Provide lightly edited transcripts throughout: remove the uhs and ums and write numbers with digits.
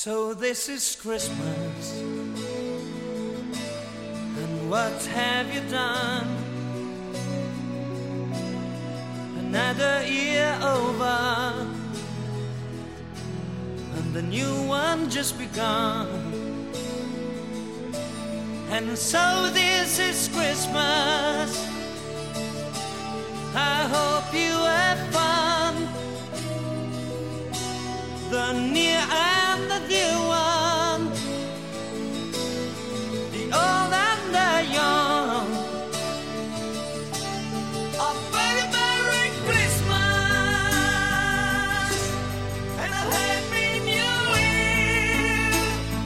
So this is Christmas, and what have you done? Another year over, and the new one just begun. And so this is Christmas, I hope you have fun. The near and the dear one, the old and the young. A very Merry Christmas and a Happy New Year.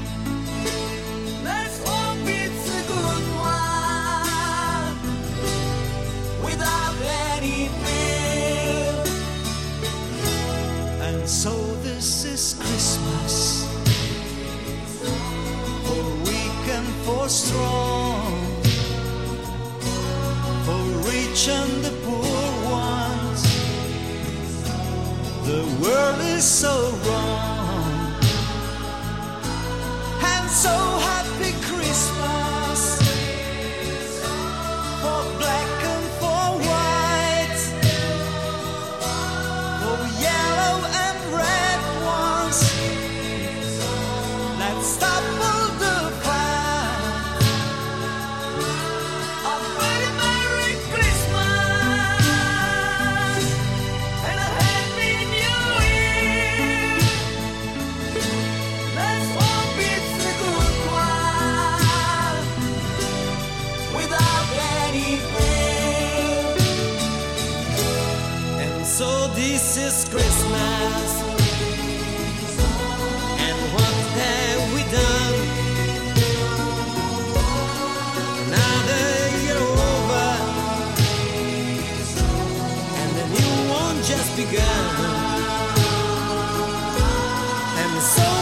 Let's hope it's a good one without any fear. And so this is Christmas, for weak and for strong, for rich and the poor ones. The world is so wrong, and so happy Christmas, for black and for white, for yellow and red ones. Let's stop all the fight. A very Merry Christmas and a Happy New Year. Let's hope it's a good one without any fear. And so this is Christmas, and what have we done? Another year over, and the new one just begun. And so